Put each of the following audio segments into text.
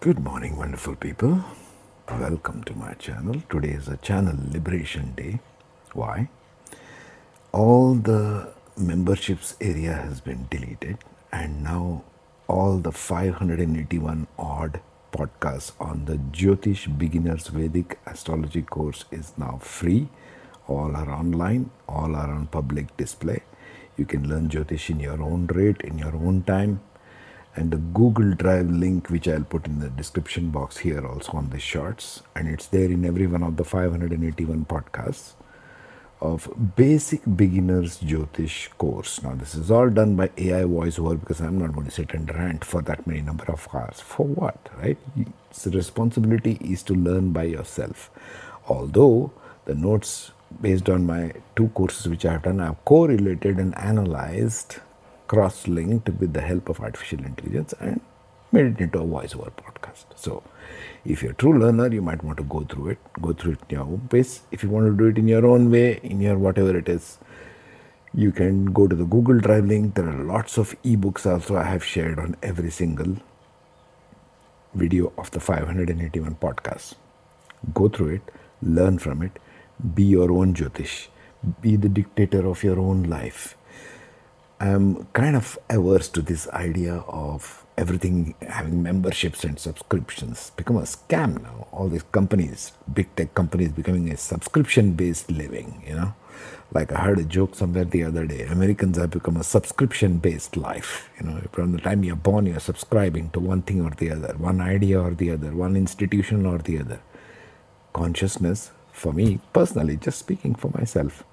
Good morning, wonderful people. Welcome to my channel. Today is a channel liberation day. Why? All the memberships area has been deleted, and now all the 581 odd podcasts on the Jyotish Beginners Vedic Astrology course is now free. All are online, all are on public display. You can learn Jyotish in your own rate, in your own time. And the Google Drive link, which I'll put in the description box here also on the shorts, and it's there in every one of the 581 podcasts of Basic Beginners Jyotish course. Now, this is all done by AI voiceover because I'm not going to sit and rant for that many number of hours. For what, right? The responsibility is to learn by yourself. Although the notes based on my two courses which I have done, I have correlated and analyzed, cross-linked with the help of artificial intelligence and made it into a voiceover podcast. So if you're a true learner, you might want to go through it in your own pace. If you want to do it in your own way, in your whatever it is, you can go to the Google Drive link. There are lots of ebooks also I have shared on every single video of the 581 podcasts. Go through it, learn from it, be your own Jyotish, be the dictator of your own life. I'm kind of averse to this idea of everything having memberships and subscriptions. Become a scam now. All these companies, big tech companies, becoming a subscription-based living, Like I heard a joke somewhere the other day. Americans have become a subscription-based life. From the time you're born, you're subscribing to one thing or the other, one idea or the other, one institution or the other. Consciousness, for me personally, just speaking for myself,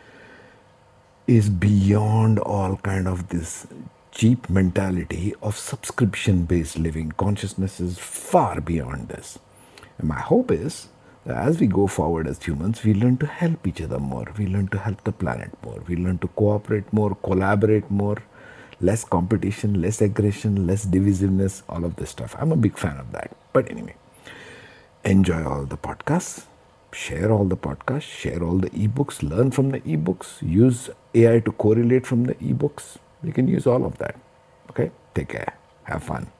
is beyond all kind of this cheap mentality of subscription-based living. Consciousness is far beyond this. And my hope is that as we go forward as humans, we learn to help each other more. We learn to help the planet more. We learn to cooperate more, collaborate more, less competition, less aggression, less divisiveness, all of this stuff. I'm a big fan of that. But anyway, enjoy all the podcasts. Share all the podcasts, share all the ebooks, learn from the ebooks, use AI to correlate from the ebooks. You can use all of that. Okay? Take care. Have fun.